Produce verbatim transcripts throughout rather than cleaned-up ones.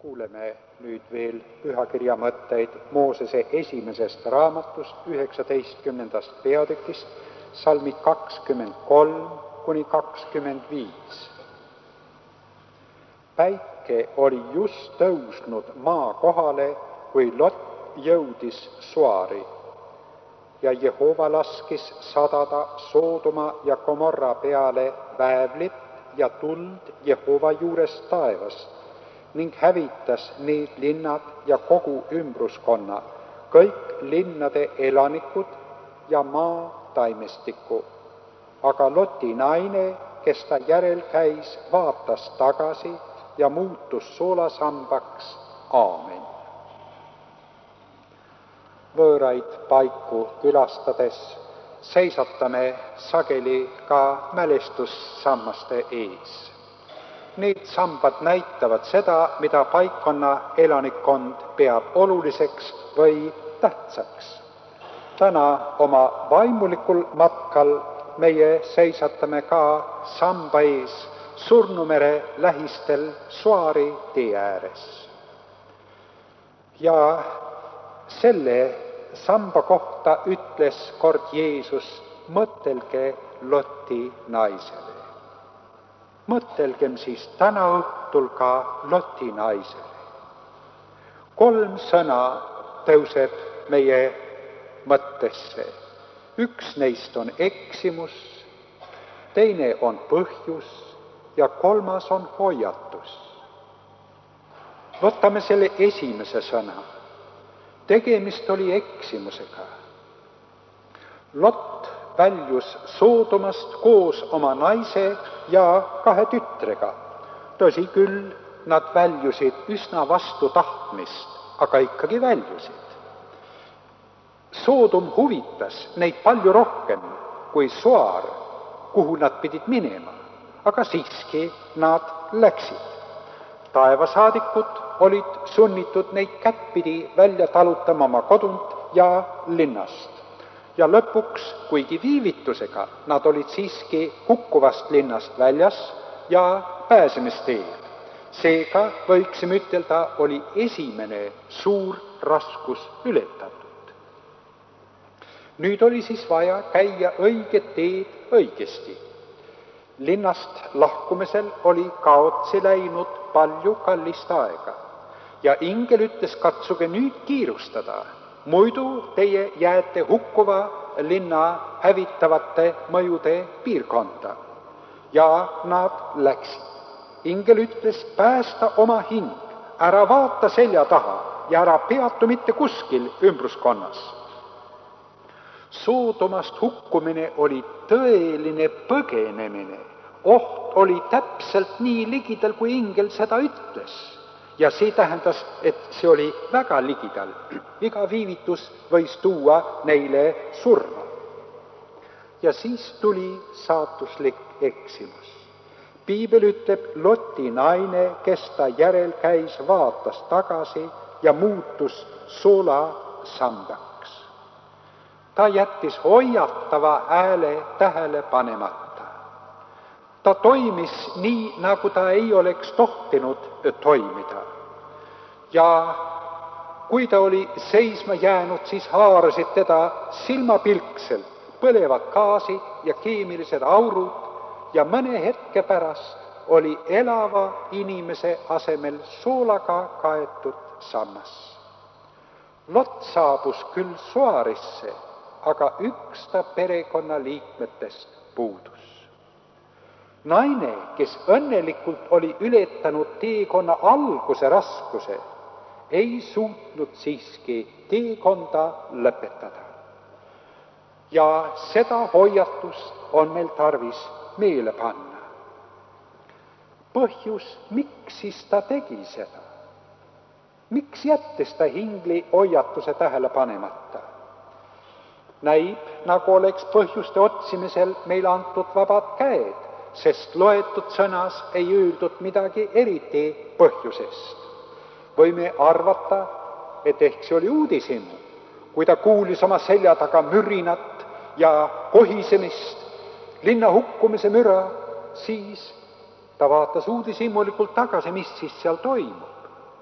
Kuuleme nüüd veel pühakirja mõtteid Moosese esimesest raamatust, üheksateistkümnendast peatükist, salmid kakskümmend kolm kuni kakskümmend viis. Päike oli just tõusnud maa kohale, kui Lot jõudis Soari ja Jehova laskis sadada Soodoma ja Gomorra peale väävlit ja tuld Jehova juurest taevast ning hävitas need linnad ja kogu ümbruskonna, kõik linnade elanikud ja maa taimestiku. Aga Loti naine, kes ta järel käis, vaatas tagasi ja muutus soolasambaks. Aamen. Võõraid paiku külastades seisatame sageli ka mälestussammaste ees. Need sambad näitavad seda, mida paikkonna elanikkond peab oluliseks või tähtsaks. Täna oma vaimulikul matkal meie seisatame ka samba ees Surnumere lähistel Soari tee ääres. Ja selle samba kohta ütles kord Jeesus, mõtelge Loti naisele. Mõtelgem siis täna õhtul ka Loti naisele. Kolm sõna tõuseb meie mõttesse. Üks neist on eksimus, teine on põhjus ja kolmas on hoiatus. Võtame selle esimese sõna. Tegemist oli eksimusega. Lot väljus Soodomast koos oma naise ja kahe tütrega. Tõsi küll, nad väljusid üsna vastu tahtmist, aga ikkagi väljusid. Soodom huvitas neid palju rohkem kui Soar, kuhu nad pidid minema, aga siiski nad läksid. Taevasaadikud olid sunnitud neid kättpidi välja talutama oma kodunt ja linnast. Ja lõpuks, kuigi viivitusega, nad olid siiski hukkuvast linnast väljas ja pääsemisteel. Seega võiksime ütelda, oli esimene suur raskus ületatud. Nüüd oli siis vaja käia õiget teed õigesti. Linnast lahkumisel oli kaotsi läinud palju kallist aega ja ingel ütles, katsuge nüüd kiirustada, muidu teie jääte hukkuva linna hävitavate mõjude piirkonda. Ja nad läksid. Ingel ütles, päästa oma hing, ära vaata selja taha ja ära peatu mitte kuskil ümbruskonnas. Soodomast hukkumine oli tõeline põgenemine. Oht oli täpselt nii ligidal, kui ingel seda ütles. Ja see tähendas, et see oli väga ligidal. Iga viivitus võis tuua neile surma. Ja siis tuli saatuslik eksimus. Piibel ütleb, Loti naine, kes ta järel käis, vaatas tagasi ja muutus soolasambaks. Ta jättis hoiatava hääle tähele panemata. Ta toimis nii, nagu ta ei oleks tohtinud toimida. Ja kui ta oli seisma jäänud, siis haarasid teda silmapilkselt põlevad gaasid ja keemilised aurud ja mõne hetke pärast oli elava inimese asemel soolaga kaetud sammas. Lot saabus küll Soarisse, aga üks ta perekonna liikmetest puudus. Naine, kes õnnelikult oli ületanud teekonna alguse raskuse, ei suutnud siiski teekonda lõpetada. Ja seda hoiatust on meil tarvis meele panna. Põhjus, miks siis ta tegi seda? Miks jättis ta hingli hoiatuse tähele panemata? Näib, nagu oleks põhjuste otsimisel meil antud vabad käed, sest loetud sõnas ei öeldud midagi eriti põhjusest. Võime arvata, et ehk see oli uudishimu, kui ta kuulis oma selja taga mürinat ja kohisemist, linna hukkumise müra, siis ta vaatas uudishimulikult tagasi, mis siis seal toimub.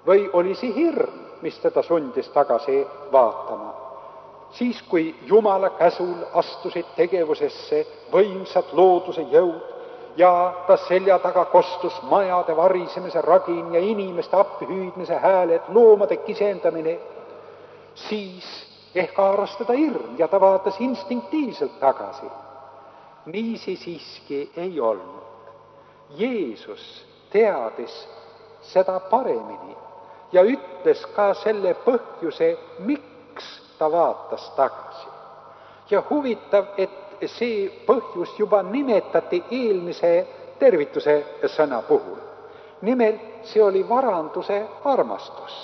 või oli see hirm, mis teda sundis tagasi vaatama. Siis, kui Jumala käsul astusid tegevusesse võimsad looduse jõud ja ta selja taga kostus majade varisemise ragin ja inimeste appihüüdmise hääled, loomade kisendamine, siis ehk haaras teda hirm ja ta vaatas instinktiivselt tagasi. Niisi siiski ei olnud. Jeesus teadis seda paremini ja ütles ka selle põhjuse, miks ta vaatas tagasi. Ja huvitav, et see põhjus juba nimetati eelmise tervituse sõna puhul. Nimelt, see oli varanduse armastus.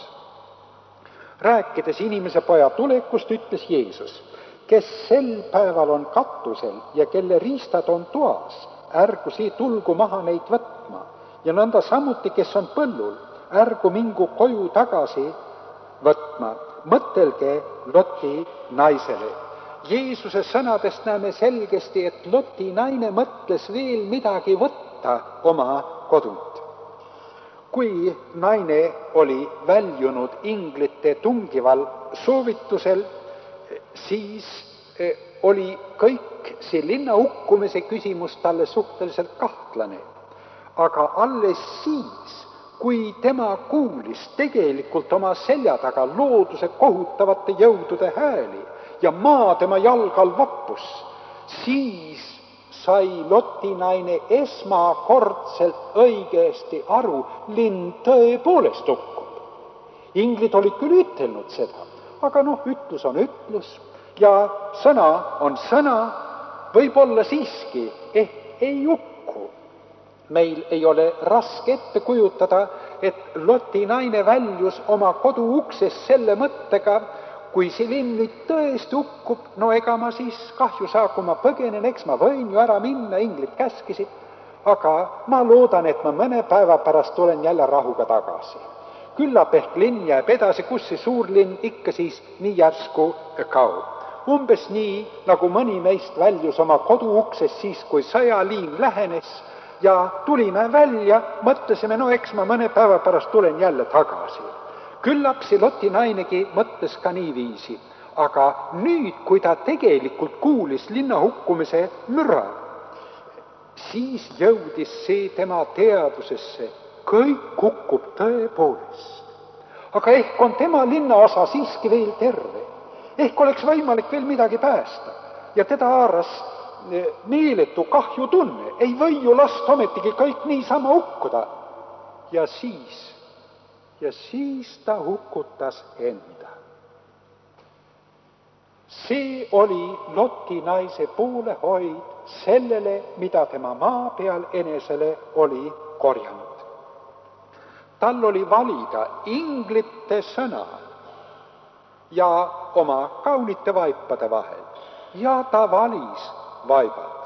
Rääkides inimese poja tulekust, ütles Jeesus, kes sel päeval on katusel ja kelle riistad on toas, ärgu sii tulgu maha neid võtma. Ja nõnda samuti, kes on põllul, ärgu mingu koju tagasi võtma. Mõtelge Loti naisele. Jeesuse sõnadest näeme selgesti, et Loti naine mõtles veel midagi võtta oma kodunt. Kui naine oli väljunud inglite tungival soovitusel, siis oli kõik see linna hukkumise küsimus talle suhteliselt kahtlane. Aga alles siis, kui tema kuulis tegelikult oma selja taga looduse kohutavate jõudude hääli ja maa tema jalgal vappus, siis sai Loti naine esmakordselt õigesti aru, linn tõepoolest hukkub. Inglid olid küll ütelnud seda, aga noh, ütlus on ütlus ja sõna on sõna, võib-olla siiski ehk ei hukku. Meil ei ole raske ette kujutada, et Loti naine väljus oma kodu uksest selle mõttega, kui see linn nüüd tõesti hukkub, no ega ma siis kahju saa, kui ma põgenen, eks ma võin ju ära minna, inglid käskisid, aga ma loodan, et ma mõne päeva pärast tulen jälle rahuga tagasi. Küllap ehk linn jääb edasi, kus see suurlinn ikka siis nii järsku kaob. Umbes nii, nagu mõni meist väljus oma kodu uksest siis, kui sõjaliin lähenes ja tulime välja, mõtlesime, no eks ma mõne päeva pärast tulen jälle tagasi. Küllap see Loti nainegi mõtles ka niiviisi, aga nüüd, kui ta tegelikult kuulis linna hukkumise müra, siis jõudis see tema teadusesse, kõik hukkub tõepoolest. Aga ehk on tema linnaosa siiski veel terve, ehk oleks võimalik veel midagi päästa ja teda haaras meeletu kahjutunne, ei või ju last ometigi kõik niisama hukkuda. Ja siis Ja siis ta hukutas enda. See oli Loti naise poolehoid sellele, mida tema maa peal enesele oli korjanud. Tal oli valida inglite sõna ja oma kaunite vaipade vahel ja ta valis vaibad.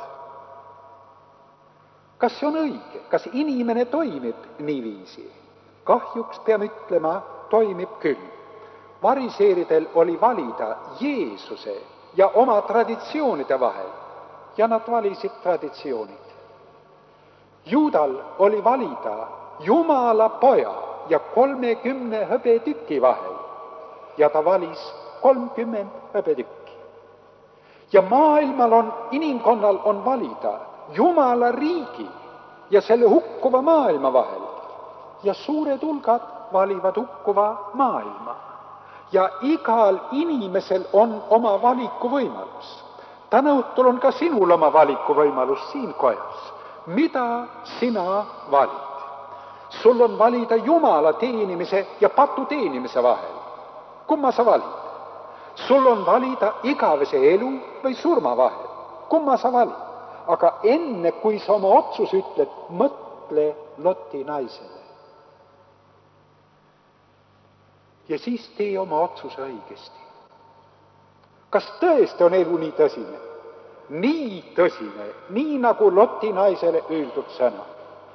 Kas see on õige? Kas inimene toimib niiviisi? Kahjuks peame ütlema, toimib küll. Variseeridel oli valida Jeesuse ja oma traditsioonide vahel ja nad valisid traditsioonid. Juudal oli valida Jumala poja ja kolmekümne hõbetüki vahel ja ta valis kolmkümmend hõbetükki. Ja maailmal on, inimkonnal on valida Jumala riigi ja selle hukkuva maailma vahel. Ja suured hulgad valivad hukkuva maailma. Ja igal inimesel on oma valikuvõimalus. Täna õhtul on ka sinul oma valikuvõimalus siin kojas. Mida sina valid? Sul on valida Jumala teenimise ja patu teenimise vahel. Kumma sa valid? Sul on valida igavese elu või surma vahel. Kumma sa valid? Aga enne, kui sa oma otsus ütled, mõtle Loti naisele. Ja siis tee oma otsuse õigesti. Kas tõesti on elu nii tõsine? Nii tõsine, nii nagu Loti naisele öeldud sõna.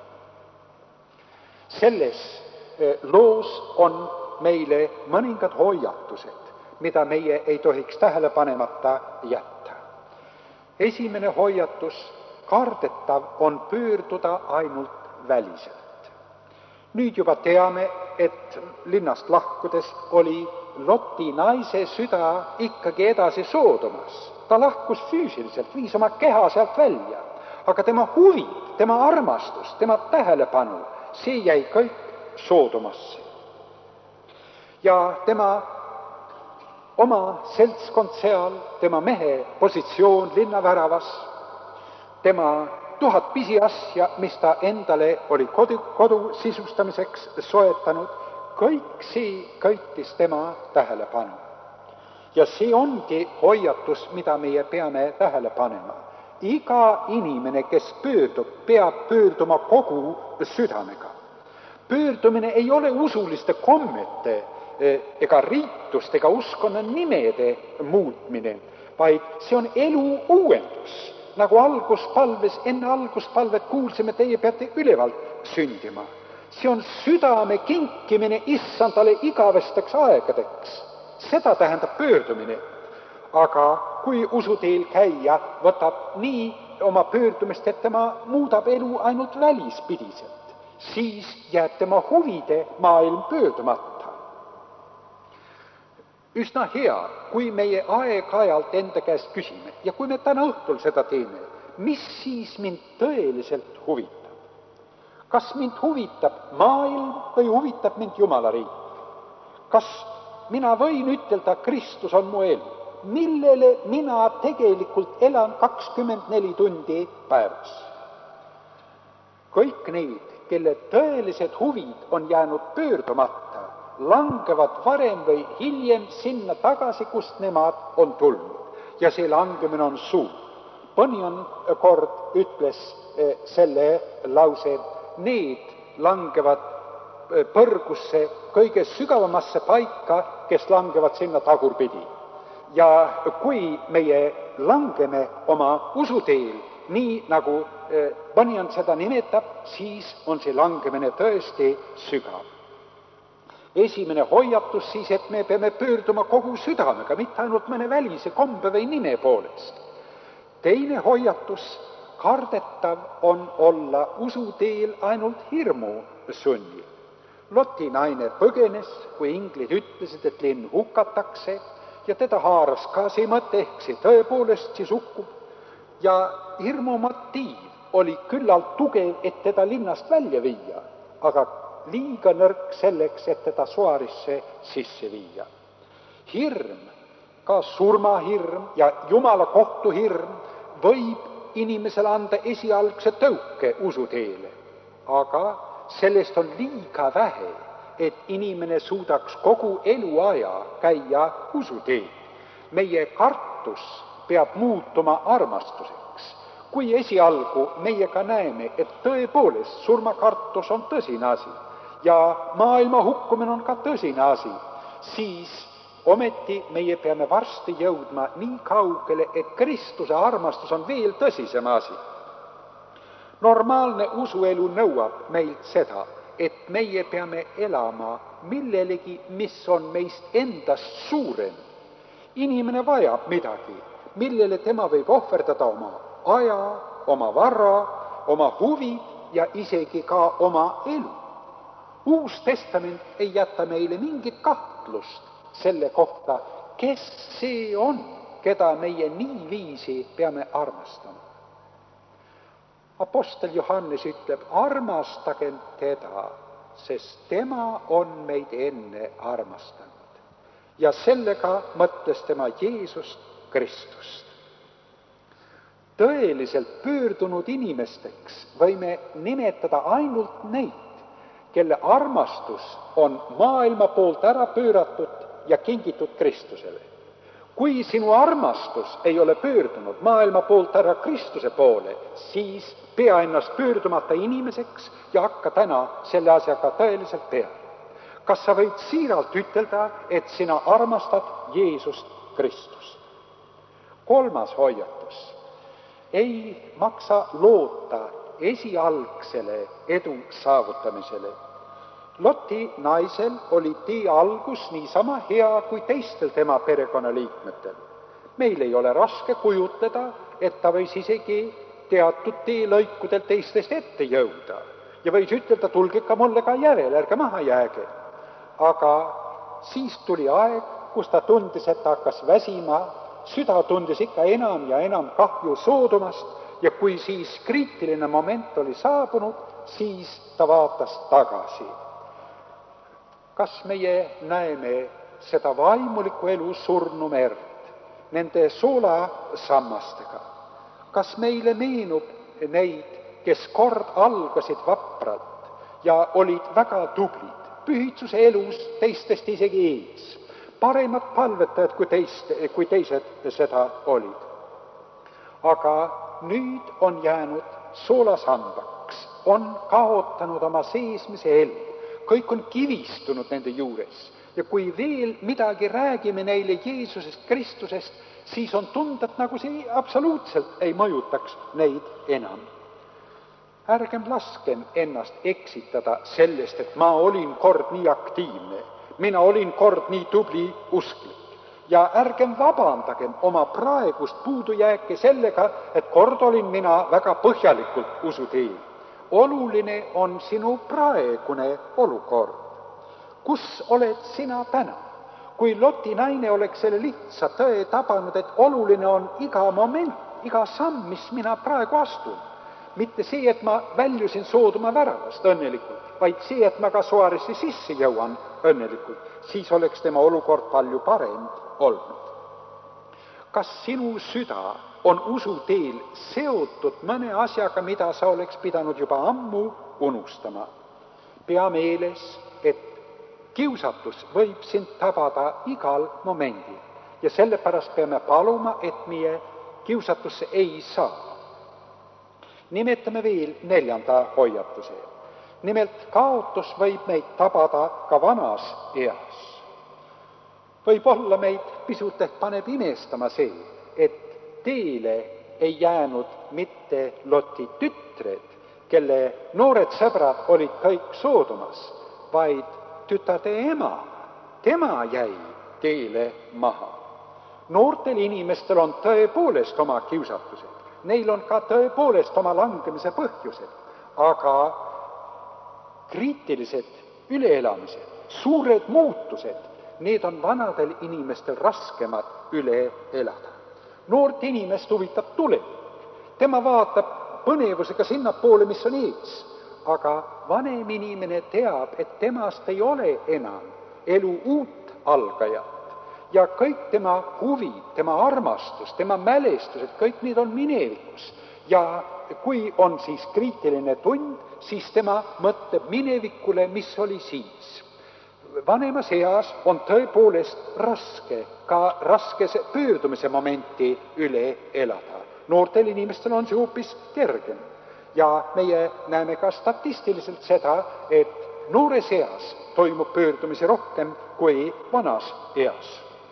Selles loos on meile mõningad hoiatused, mida meie ei tohiks tähele panemata jätta. Esimene hoiatus, kardetav on pöörduda ainult väliselt. Nüüd juba teame, et linnast lahkudes oli Loti naise süda ikkagi edasi Soodomas. Ta lahkus füüsiliselt, viis oma keha sealt välja, aga tema huvid, tema armastus, tema tähelepanu, see jäi kõik Soodomasse. Ja tema oma seltskond seal, tema mehe positsioon linnaväravas, tema tuhat pisiasja, mis ta endale oli kodu, kodu sisustamiseks soetanud, kõik see köitis tema tähelepanu. Ja see ongi hoiatus, mida meie peame tähele panema. Iga inimene, kes pöördub, peab pöörduma kogu südamega. Pöördumine ei ole usuliste kommete ega riitust ega uskonna nimede muutmine, vaid see on elu uuendus. Nagu alguspalves, enne alguspalvet kuulsime, teie peate ülevalt sündima. See on südame kinkimine issandale igavesteks aegadeks. Seda tähendab pöördumine. Aga kui usuteel käia, võtab nii oma pöördumist, et tema muudab elu ainult välispidiselt. Siis jääb tema huvide maailm pöördumata. Üsna hea, kui meie aeg-ajalt enda käest küsime ja kui me täna õhtul seda teeme, mis siis mind tõeliselt huvitab? Kas mind huvitab maailm või huvitab mind Jumala riik? Kas mina võin ütelda, Kristus on mu elu, millele mina tegelikult elan kakskümmend neli tundi päevas? Kõik need, kelle tõelised huvid on jäänud pöördumata, langevad varem või hiljem sinna tagasi, kust nemad on tulnud. Ja see langemine on suur. Bunyan kord ütles selle lause, need langevad põrgusse kõige sügavamasse paika, kes langevad sinna tagurpidi. Ja kui meie langeme oma usuteel, nii nagu Bunyan seda nimetab, siis on see langemine tõesti sügav. Esimene hoiatus siis, et me peame pöörduma kogu südamega, mitte ainult mõne välise kombe või nime poolest. Teine hoiatus, kardetav on olla usuteel ainult hirmu sunnil. Loti naine põgenes, kui inglid ütlesid, et linn hukatakse, ja teda haaras ka see mõte, ehk see tõepoolest siis hukkub. Ja hirmu motiiv oli küllalt tugev, et teda linnast välja viia, aga liiga nõrk selleks, et teda Soarisse sisse viia. Hirm, ka surmahirm ja Jumala kohtuhirm võib inimesele anda esialgse tõuke usuteele, aga sellest on liiga vähe, et inimene suudaks kogu eluaja käia usuteel. Meie kartus peab muutuma armastuseks. Kui esialgu meiega näeme, et tõepoolest surmakartus on tõsine asi, ja maailma hukkumine on ka tõsine asi, siis ometi meie peame varsti jõudma nii kaugele, et Kristuse armastus on veel tõsisem asi. Normaalne usuelu nõuab meilt seda, et meie peame elama millelegi, mis on meist endast suurem. Inimene vajab midagi, millele tema võib ohverdada oma aja, oma vara, oma huvid ja isegi ka oma elu. Uus testament ei jäta meile mingit kahtlust selle kohta, kes see on, keda meie niiviisi peame armastama. Apostel Johannes ütleb, armastagem teda, sest tema on meid enne armastanud. Ja sellega mõtles tema Jeesust Kristust. Tõeliselt pöördunud inimesteks võime nimetada ainult neid, kelle armastus on maailma poolt ära pööratud ja kingitud Kristusele. Kui sinu armastus ei ole pöördunud maailma poolt ära Kristuse poole, siis pea ennast pöördumata inimeseks ja hakka täna selle asjaga tõeliselt peale. Kas sa võid siiralt ütelda, et sina armastad Jeesust Kristust? Kolmas hoiatus. Ei maksa loota esialgsele edu saavutamisele. Loti naisel oli tee algus niisama hea kui teistel tema perekonnaliikmetel. Meil ei ole raske kujutleda, et ta võis isegi teatud teelõikudel teistest ette jõuda. ja võis ütelda, tulge ka mulle ka järele, ärge maha jääge. Aga siis tuli aeg, kus ta tundis, et ta hakkas väsima, süda tundis ikka enam ja enam kahju soodumast ja kui siis kriitiline moment oli saabunud, siis ta vaatas tagasi. Kas meie näeme seda vaimuliku elu surnumerd nende soolasammastega? Kas meile meenub neid, kes kord algasid vapralt ja olid väga tublid, pühitsuse elus teistest isegi ees, paremad palvetajad kui, teist, kui teised seda olid. Aga nüüd on jäänud soolasambaks, on kaotanud oma seesmise elu, kõik on kivistunud nende juures ja kui veel midagi räägime neile Jeesusest Kristusest, siis on tunda, et nagu see absoluutselt ei mõjutaks neid enam. Ärgem laskem ennast eksitada sellest, et ma olin kord nii aktiivne, mina olin kord nii tubli usklik ja ärgem vabandagem oma praegust puudujääke sellega, et kord olin mina väga põhjalikult usuteel. Oluline on sinu praegune olukord. Kus oled sina täna? Kui Loti naine oleks selle lihtsa tõe tabanud, et oluline on iga moment, iga samm, mis mina praegu astun. Mitte see, et ma väljusin Soodoma väravast õnnelikult, vaid see, et ma ka Soaresse sisse jõuan õnnelikult, siis oleks tema olukord palju parem olnud. Kas sinu süda on usuteel seotud mõne asjaga, mida sa oleks pidanud juba ammu unustama? Pea meeles, et kiusatus võib sind tabada igal momendil ja sellepärast peame paluma, et meie kiusatusse ei saa. Nimetame veel neljanda hoiatuse. Nimelt kaotus võib meid tabada ka vanas eas. Võib-olla meid pisut ehk paneb imestama see, et teele ei jäänud mitte Loti tütred, kelle noored sõbrad olid kõik Soodomas, vaid tütarde ema, tema jäi teele maha. Noortel inimestel on tõepoolest oma kiusatused, neil on ka tõepoolest oma langemise põhjused, aga kriitilised üleelamised, suured muutused, need on vanadel inimestel raskemad üle elada. Noort inimest huvitab tulevik, tema vaatab põnevusega sinnapoole, mis on ees. Aga vanem inimene teab, et temast ei ole enam elu uut algajat ja kõik tema huvid, tema armastus, tema mälestused, kõik need on minevikus. Ja kui on siis kriitiline tund, siis tema mõtleb minevikule, mis oli siis. Vanemas eas on tõepoolest raske, ka raske see pöördumise momenti üle elada. Noortel inimestel on see hoopis kergem. Ja meie näeme ka statistiliselt seda, et noores eas toimub pöördumisi rohkem kui vanas eas.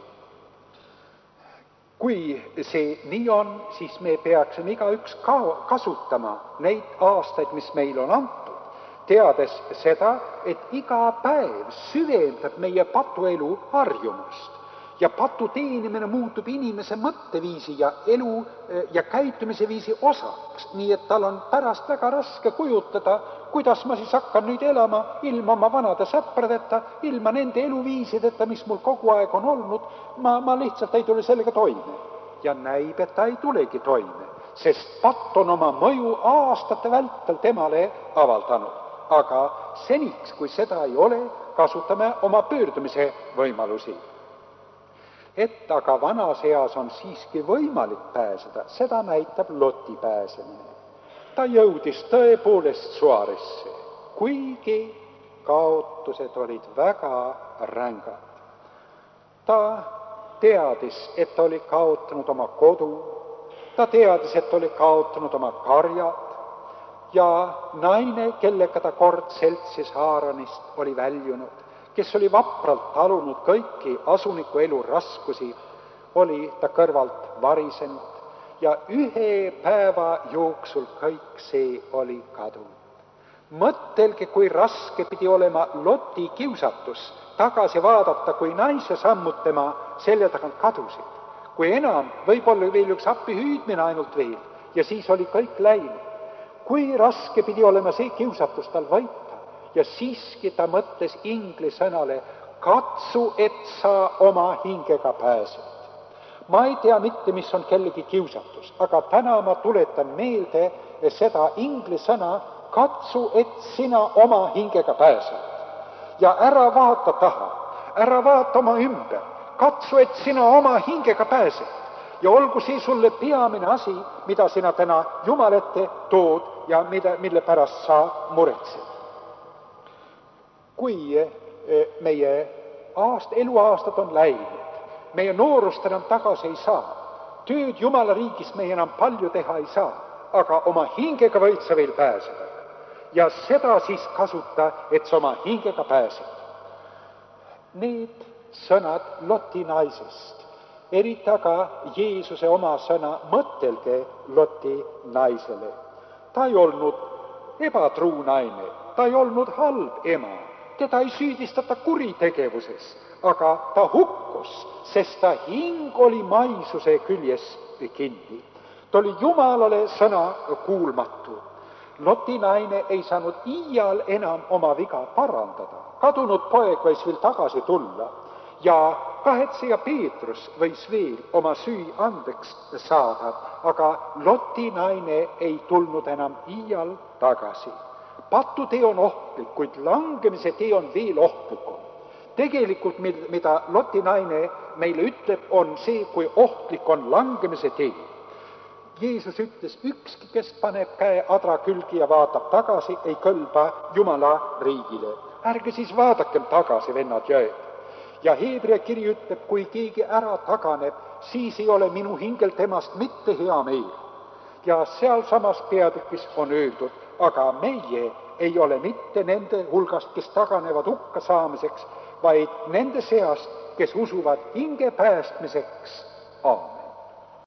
Kui see nii on, siis me peaksime igaüks ka kasutama neid aastaid, mis meil on antud, teades seda, et iga päev süvendab meie patuelu harjumust. Ja patu teenimine muutub inimese mõtteviisi ja elu ja käitumise viisi osaks, nii et tal on pärast väga raske kujutada, kuidas ma siis hakkan nüüd elama ilma oma vanade sõpradeta, ilma nende eluviisideta, mis mul kogu aeg on olnud, ma, ma lihtsalt ei tule sellega toime. Ja näib, et ta ei tulegi toime, sest patt on oma mõju aastate vältel temale avaldanud. Aga seniks, kui seda ei ole, kasutame oma pöördumise võimalusi. Et aga vanas eas on siiski võimalik pääseda, seda näitab Loti pääsemine. Ta jõudis tõepoolest Soaresse, kuigi kaotused olid väga rängad. Ta teadis, et ta oli kaotanud oma kodu, ta teadis, et ta oli kaotanud oma karjad ja naine, kellega ta kord seltsis Haaranist, oli väljunud, kes oli vapralt talunud kõiki asuniku elu raskusi, oli ta kõrvalt varisenud ja ühe päeva jooksul kõik see oli kadunud. Mõttelge, kui raske pidi olema Loti kiusatus tagasi vaadata, kui naise sammud tema selja tagant kadusid. Kui enam, võib-olla veel üks appi hüüdmine ainult veel ja siis oli kõik läinud. kui raske pidi olema see kiusatus tal võita ja siiski ta mõtles inglise sõnale, katsu, et sa oma hingega pääsed. Ma ei tea mitte, mis on kellegi kiusatus, aga täna ma tuletan meelde seda inglise sõna, katsu, et sina oma hingega pääsed. Ja ära vaata taha, ära vaata oma ümber, katsu, et sina oma hingega pääsed. Ja olgu see sulle peamine asi, mida sina täna Jumal ette tood ja mida, mille pärast sa muretsed. Kui meie aast, eluaastad on läinud, meie noorust enam tagasi ei saa, tööd Jumala riigis meie enam palju teha ei saa, aga oma hingega võid sa veel pääseda. Ja seda siis kasuta, et sa oma hingega pääsed. Need sõnad Loti naisest, eriti aga Jeesuse oma sõna, mõtelge Loti naisele. Ta ei olnud ebatruu naine, ta ei olnud halb ema, teda ei süüdistata kuritegevuses, aga ta hukkus, sest ta hing oli maisuse küljes kinni. Ta oli Jumalale sõna kuulmatu. Loti naine ei saanud iial enam oma viga parandada. Kadunud poeg võis veel tagasi tulla ja kahetseja Peetrus võis veel oma süü andeks saada, aga Loti naine ei tulnud enam iial tagasi. Patutee on ohtlik, kuid langemise tee on veel ohtlikum. Tegelikult, mida Loti naine meile ütleb, on see, kui ohtlik on langemise tee. Jeesus ütles, ükski, kes paneb käe adra külgi ja vaatab tagasi, ei kõlba Jumala riigile. Ärge siis vaadakem tagasi, vennad jõed. Ja Heebrea kiri ütleb, kui keegi ära taganeb, siis ei ole minu hingel temast mitte hea meel. Ja seal samas peatükis on öeldud, aga meie ei ole mitte nende hulgast, kes taganevad hukka saamiseks, vaid nende seast, kes usuvad hinge päästmiseks. Aamen.